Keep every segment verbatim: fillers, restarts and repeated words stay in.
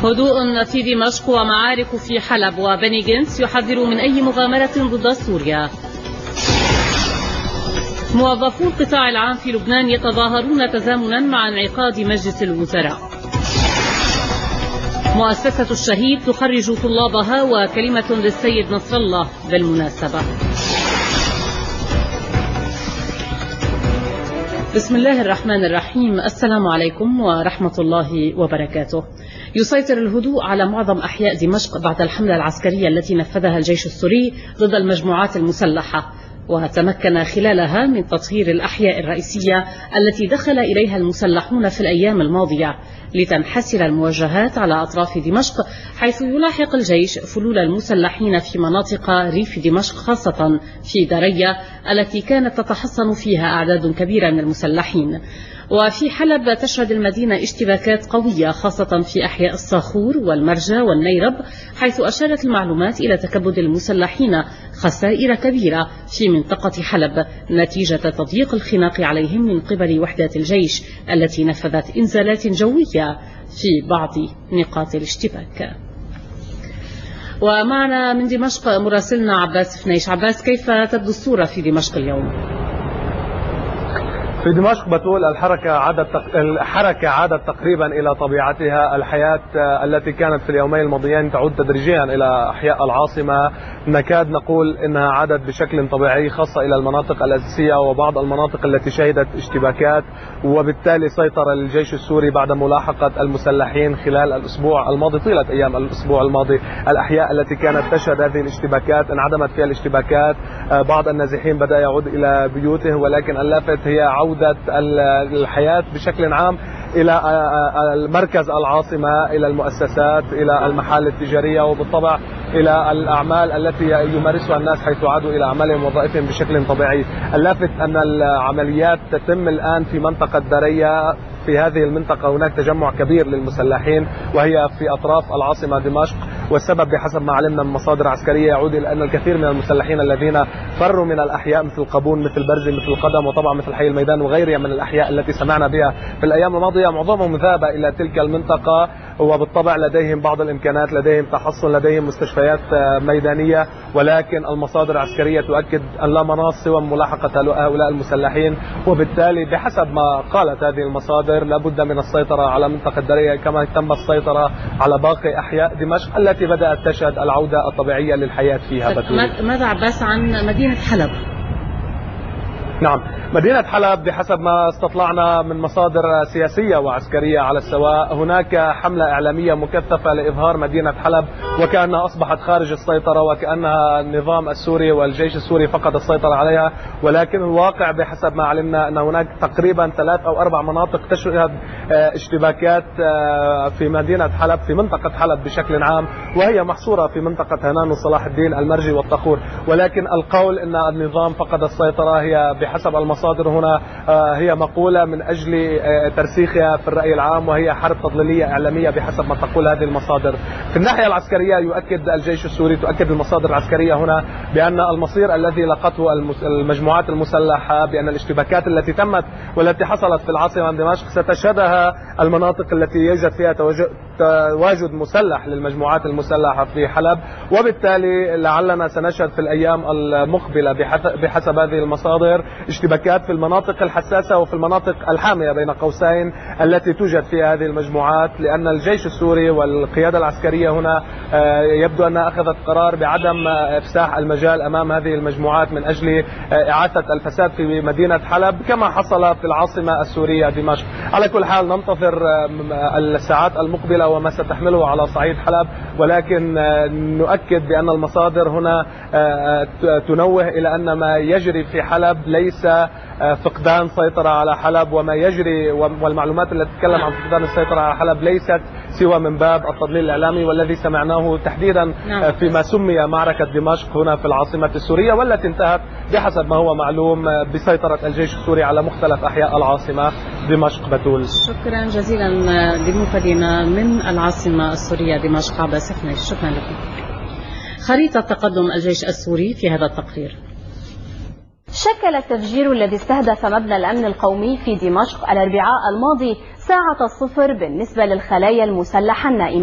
هدوء في دمشق ومعارك في حلب، وبني جنس يحذر من أي مغامرة ضد سوريا. موظفو القطاع العام في لبنان يتظاهرون تزامنا مع انعقاد مجلس الوزراء. مؤسسة الشهيد تخرج طلابها، وكلمة للسيد نصر الله بالمناسبة. بسم الله الرحمن الرحيم. السلام عليكم ورحمة الله وبركاته. يسيطر الهدوء على معظم أحياء دمشق بعد الحملة العسكرية التي نفذها الجيش السوري ضد المجموعات المسلحة، وتمكن خلالها من تطهير الأحياء الرئيسية التي دخل إليها المسلحون في الأيام الماضية، لتنحسر المواجهات على أطراف دمشق، حيث يلاحق الجيش فلول المسلحين في مناطق ريف دمشق، خاصة في درية التي كانت تتحصن فيها أعداد كبيرة من المسلحين. وفي حلب تشهد المدينة اشتباكات قوية، خاصة في أحياء الصاخور والمرجى والنيرب، حيث أشارت المعلومات إلى تكبد المسلحين خسائر كبيرة في منطقة حلب نتيجة تضييق الخناق عليهم من قبل وحدات الجيش التي نفذت إنزالات جوية في بعض نقاط الاشتباك. ومعنا من دمشق مراسلنا عباس فنيش. عباس، كيف تبدو الصورة في دمشق اليوم؟ في دمشق بتقول الحركة عادت الحركة عادت تقريبا إلى طبيعتها. الحياة التي كانت في اليومين الماضيين تعود تدريجيا إلى أحياء العاصمة. نكاد نقول إنها عادت بشكل طبيعي، خاصة إلى المناطق الأساسية وبعض المناطق التي شهدت اشتباكات، وبالتالي سيطر الجيش السوري بعد ملاحقة المسلحين خلال الأسبوع الماضي، طيلة أيام الأسبوع الماضي. الأحياء التي كانت تشهد هذه الاشتباكات انعدمت فيها الاشتباكات، بعض النازحين بدأ يعود إلى بيوته، ولكن اللافت هي عودة الحياة بشكل عام إلى المركز العاصمة، إلى المؤسسات، إلى المحال التجارية، وبالطبع إلى الأعمال التي يمارسها الناس حيث عادوا إلى أعمالهم ووظائفهم بشكل طبيعي. اللافت أن العمليات تتم الآن في منطقة درية. في هذه المنطقة هناك تجمع كبير للمسلحين، وهي في أطراف العاصمة دمشق، والسبب بحسب ما علمنا من مصادر عسكرية يعود إلى أن الكثير من المسلحين الذين فروا من الأحياء مثل قابون، مثل برزي، مثل القدم، وطبعا مثل حي الميدان وغيرها من الأحياء التي سمعنا بها في الأيام الماضية، معظمهم ذهب إلى تلك المنطقة، وبالطبع لديهم بعض الإمكانات، لديهم تحصن، لديهم مستشفيات ميدانية، ولكن المصادر العسكرية تؤكد أن لا مناص سوى ملاحقة هؤلاء المسلحين. وبالتالي بحسب ما قالت هذه المصادر لابد من السيطرة على منطقة درية، كما تم السيطرة على باقي أحياء دمشق التي بدأت تشهد العودة الطبيعية للحياة فيها. ماذا عباس عن مدينة حلب؟ نعم، مدينة حلب بحسب ما استطلعنا من مصادر سياسية وعسكرية على السواء، هناك حملة إعلامية مكثفة لإظهار مدينة حلب وكأنها أصبحت خارج السيطرة، وكأنها النظام السوري والجيش السوري فقد السيطرة عليها، ولكن الواقع بحسب ما علمنا أن هناك تقريبا ثلاث أو أربع مناطق تشهد اشتباكات في مدينة حلب، في منطقة حلب بشكل عام، وهي محصورة في منطقة هنان وصلاح الدين المرجي والطخور. ولكن القول أن النظام فقد السيطرة هي بحسب المصادر هنا هي مقولة من أجل ترسيخها في الرأي العام، وهي حرب تضليلية إعلامية بحسب ما تقول هذه المصادر. في الناحية العسكرية يؤكد الجيش السوري، تؤكد المصادر العسكرية هنا بأن المصير الذي لقته المجموعات المسلحة، بأن الاشتباكات التي تمت والتي حصلت في العاصمة دمشق ستشهدها المناطق التي يوجد فيها تواجد مسلح للمجموعات المسلحة في حلب، وبالتالي لعلنا سنشهد في الأيام المقبلة بحسب هذه المصادر اشتباكات في المناطق الحساسة وفي المناطق الحامية بين قوسين التي توجد فيها هذه المجموعات، لأن الجيش السوري والقيادة العسكرية هنا يبدو أنها أخذت قرار بعدم إفساح المجال أمام هذه المجموعات من أجل إعادة الفساد في مدينة حلب كما حصل في العاصمة السورية دمشق. على كل حال ننتظر الساعات المقبلة وما ستحمله على صعيد حلب، ولكن نؤكد بأن المصادر هنا تنوه إلى أن ما يجري في حلب ليس فقدان سيطرة على حلب، وما يجري والمعلومات التي تتكلم عن فقدان السيطرة على حلب ليست سوى من باب التضليل الإعلامي، والذي سمعناه تحديدا فيما سمي معركة دمشق هنا في العاصمة السورية، والتي انتهت بحسب ما هو معلوم بسيطرة الجيش السوري على مختلف أحياء العاصمة دمشق. بتول، شكرا جزيلا لمفادنا من العاصمة السورية دمشق عباس فنيش، شكرا لكم. خريطة تقدم الجيش السوري في هذا التقرير. شكل التفجير الذي استهدف مبنى الأمن القومي في دمشق الأربعاء الماضي ساعة الصفر بالنسبة للخلايا المسلحة النائمة،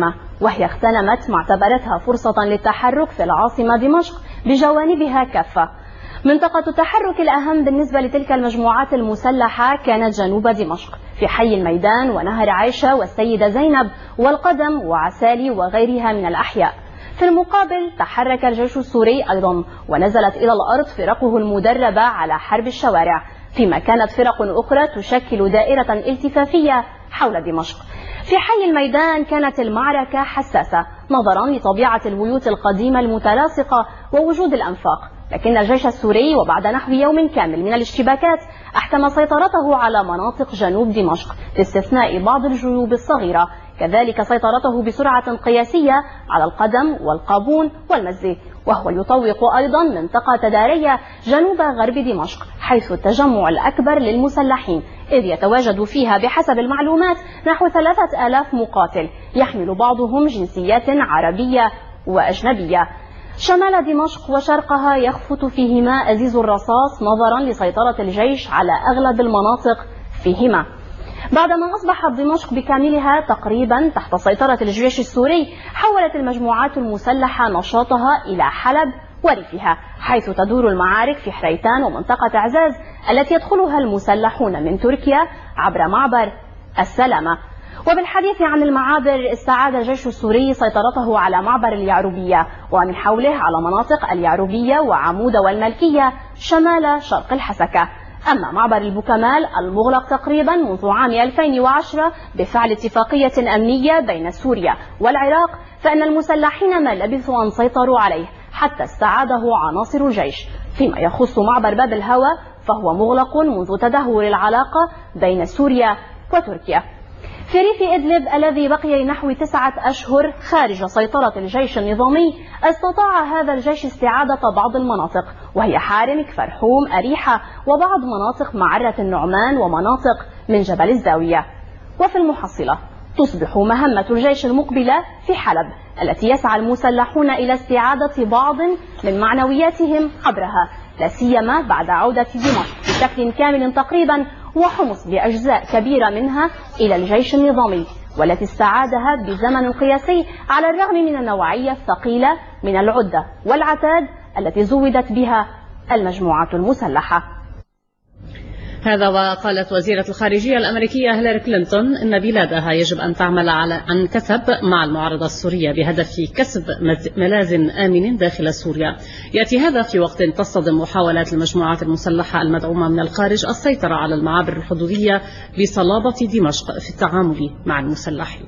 وهي اغتنمت ما اعتبرتها فرصة للتحرك في العاصمة دمشق بجوانبها كافة. منطقة التحرك الأهم بالنسبة لتلك المجموعات المسلحة كانت جنوب دمشق في حي الميدان ونهر عيشة والسيدة زينب والقدم وعسالي وغيرها من الأحياء. في المقابل تحرك الجيش السوري أيضا ونزلت إلى الأرض فرقه المدربة على حرب الشوارع، فيما كانت فرق أخرى تشكل دائرة التفافية حول دمشق. في حي الميدان كانت المعركة حساسة نظرا لطبيعة البيوت القديمة المتلاصقة ووجود الأنفاق، لكن الجيش السوري وبعد نحو يوم كامل من الاشتباكات أحكم سيطرته على مناطق جنوب دمشق باستثناء بعض الجيوب الصغيرة، كذلك سيطرته بسرعة قياسية على القدم والقابون والمزي، وهو يطوق أيضا منطقة تدارية جنوب غرب دمشق حيث التجمع الأكبر للمسلحين، إذ يتواجد فيها بحسب المعلومات نحو ثلاثة آلاف مقاتل يحمل بعضهم جنسيات عربية وأجنبية. شمال دمشق وشرقها يخفت فيهما أزيز الرصاص نظرا لسيطرة الجيش على أغلب المناطق فيهما. بعدما أصبحت دمشق بكاملها تقريبا تحت سيطرة الجيش السوري، حولت المجموعات المسلحة نشاطها إلى حلب وريفها، حيث تدور المعارك في حريتان ومنطقة عزاز التي يدخلها المسلحون من تركيا عبر معبر السلامة. وبالحديث عن المعابر، استعاد الجيش السوري سيطرته على معبر اليعربية ومن حوله على مناطق اليعربية وعمود والملكية شمال شرق الحسكة. أما معبر البوكمال المغلق تقريبا منذ عام ألفين وعشرة بفعل اتفاقية أمنية بين سوريا والعراق، فإن المسلحين ما لبثوا أن سيطروا عليه حتى استعاده عناصر الجيش. فيما يخص معبر باب الهوى فهو مغلق منذ تدهور العلاقة بين سوريا وتركيا. في ريف إدلب الذي بقي لنحو تسعة أشهر خارج سيطرة الجيش النظامي، استطاع هذا الجيش استعادة بعض المناطق وهي حارم كفر حوم أريحة وبعض مناطق معرة النعمان ومناطق من جبل الزاوية. وفي المحصلة تصبح مهمة الجيش المقبلة في حلب التي يسعى المسلحون إلى استعادة بعض من معنوياتهم عبرها، لا سيما بعد عودة دمشق بشكل كامل تقريبا وحمص بأجزاء كبيرة منها إلى الجيش النظامي، والتي استعادها بزمن قياسي على الرغم من النوعية الثقيلة من العدة والعتاد التي زودت بها المجموعات المسلحة. هذا وقالت وزيرة الخارجية الأمريكية هيلاري كلينتون إن بلادها يجب أن تعمل على عن كثب مع المعارضة السورية بهدف كسب ملاذ آمن داخل سوريا. يأتي هذا في وقت تصطدم محاولات المجموعات المسلحة المدعومة من الخارج السيطرة على المعابر الحدودية بصلابة دمشق في التعامل مع المسلحين.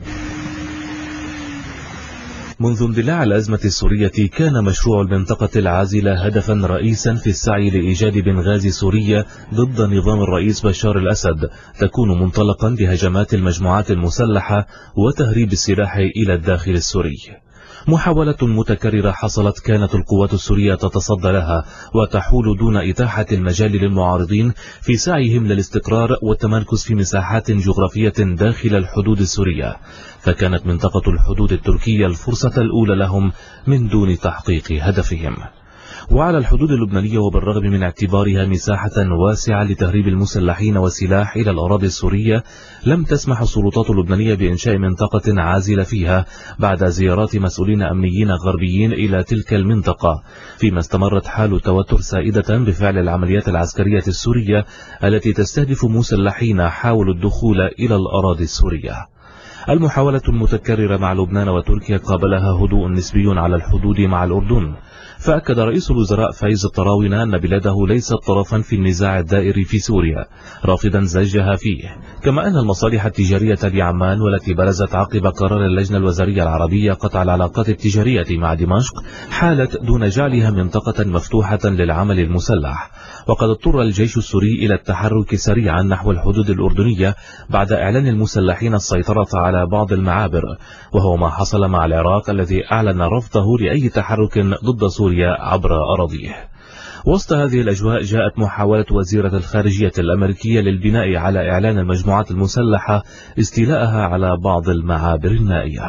منذ اندلاع الأزمة السورية كان مشروع المنطقة العازلة هدفا رئيسا في السعي لإيجاد بنغازي سورية ضد نظام الرئيس بشار الأسد، تكون منطلقا لهجمات المجموعات المسلحة وتهريب السلاح إلى الداخل السوري. محاولة متكررة حصلت كانت القوات السورية تتصدى لها وتحول دون إتاحة المجال للمعارضين في سعيهم للاستقرار والتمركز في مساحات جغرافية داخل الحدود السورية، فكانت منطقة الحدود التركية الفرصة الأولى لهم من دون تحقيق هدفهم. وعلى الحدود اللبنانية وبالرغم من اعتبارها مساحة واسعة لتهريب المسلحين والسلاح إلى الأراضي السورية، لم تسمح السلطات اللبنانية بإنشاء منطقة عازلة فيها بعد زيارات مسؤولين أمنيين غربيين إلى تلك المنطقة، فيما استمرت حال التوتر سائدة بفعل العمليات العسكرية السورية التي تستهدف مسلحين حاولوا الدخول إلى الأراضي السورية. المحاولة المتكررة مع لبنان وتركيا قابلها هدوء نسبي على الحدود مع الأردن، فأكد رئيس الوزراء فايز الطراونة أن بلاده ليست طرفا في النزاع الدائري في سوريا، رافضا زجها فيه، كما أن المصالح التجارية بعمان والتي برزت عقب قرار اللجنة الوزارية العربية قطع العلاقات التجارية مع دمشق حالت دون جعلها منطقة مفتوحة للعمل المسلح. وقد اضطر الجيش السوري إلى التحرك سريعا نحو الحدود الأردنية بعد إعلان المسلحين السيطرة على بعض المعابر، وهو ما حصل مع العراق الذي أعلن رفضه لأي تحرك ضد سوريا عبر أراضيه. وسط هذه الأجواء جاءت محاولة وزيرة الخارجية الأمريكية للبناء على إعلان المجموعات المسلحة استيلاءها على بعض المعابر المائية.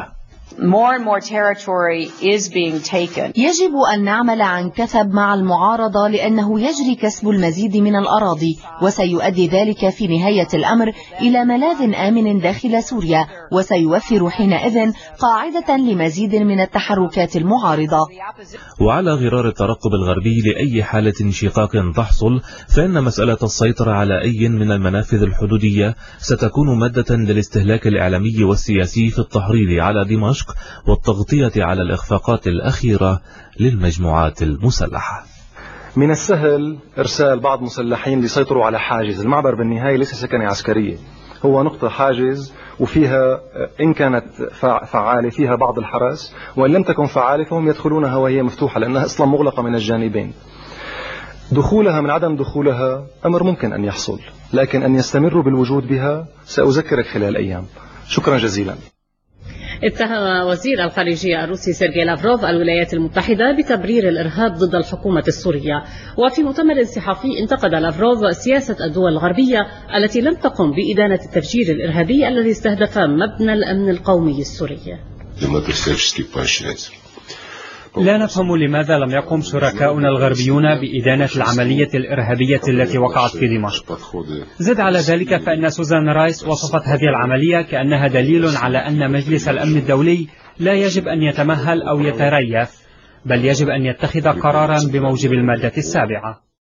More and more territory is being taken. يجب أن نعمل عن كثب مع المعارضة لأنه يجري كسب المزيد من الأراضي، وسيؤدي ذلك في نهاية الأمر إلى ملاذ آمن داخل سوريا، وسيوفر حينئذ قاعدة لمزيد من التحركات المعارضة. وعلى غرار الترقب الغربي لأي حالة انشقاق تحصل، فإن مسألة السيطرة على أي من المنافذ الحدودية ستكون مادة للاستهلاك الإعلامي والسياسي في التحريض على دمشق والتغطية على الإخفاقات الأخيرة للمجموعات المسلحة. من السهل إرسال بعض مسلحين ليسيطروا على حاجز. المعبر بالنهاية ليس سكنة عسكرية، هو نقطة حاجز، وفيها إن كانت فعالة فيها بعض الحرس، وإن لم تكن فعالة فهم يدخلونها وهي مفتوحة لأنها أصلا مغلقة من الجانبين. دخولها من عدم دخولها أمر ممكن أن يحصل، لكن أن يستمروا بالوجود بها سأذكرك خلال أيام. شكرا جزيلا. اتهم وزير الخارجية الروسي سيرجي لافروف الولايات المتحدة بتبرير الإرهاب ضد الحكومة السورية. وفي مؤتمر صحفي انتقد لافروف سياسة الدول الغربية التي لم تقم بإدانة التفجير الإرهابي الذي استهدف مبنى الأمن القومي السوري. لا نفهم لماذا لم يقم شركاؤنا الغربيون بإدانة العملية الإرهابية التي وقعت في دمشق. زد على ذلك فإن سوزان رايس وصفت هذه العملية كأنها دليل على أن مجلس الأمن الدولي لا يجب أن يتمهل أو يتريث، بل يجب أن يتخذ قرارا بموجب المادة السابعة.